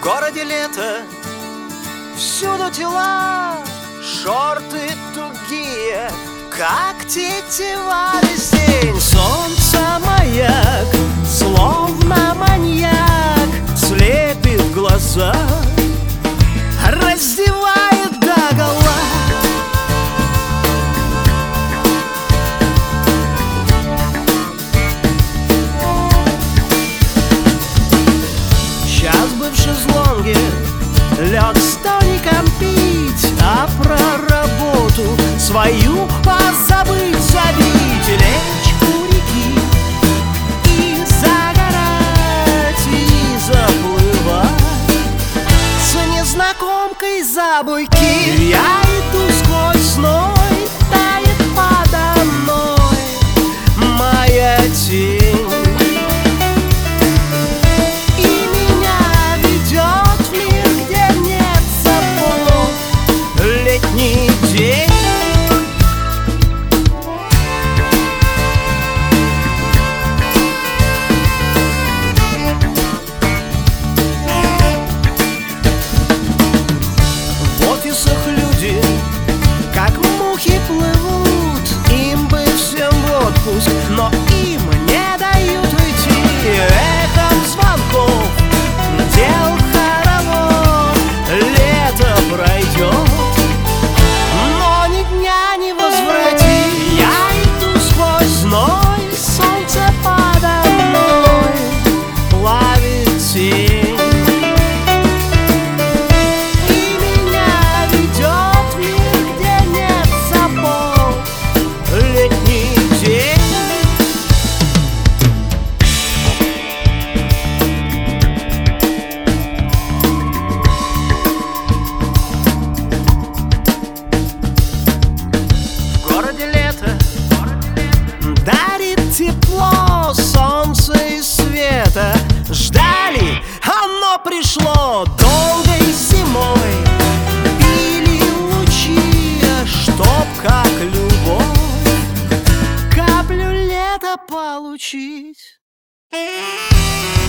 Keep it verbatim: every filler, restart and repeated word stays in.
городе лето, всюду тела, шорты тугие, как тетива весь день. Солнце маяк, словно маньяк, слепит глаза, раздевает догола. Сейчас бы в шезлонге лёг с тоником пить, а про работу свою позабыть, забить, лечь у реки и загорать, и заплывать с незнакомкой за буйки. Я иду сквозь зной, тает подо мной моя тень. Люди, как мухи, плывут, им бы всем в отпуск, но им не дают уйти. Эхом звонков, дел хоровод, лето пройдет, но ни дня не возвратить. Я иду сквозь зной, солнце подо мной плавит тень. Дарит тепло, солнце и света. Ждали, оно пришло долгой зимой. Били лучи, чтоб как любовь каплю лета получить.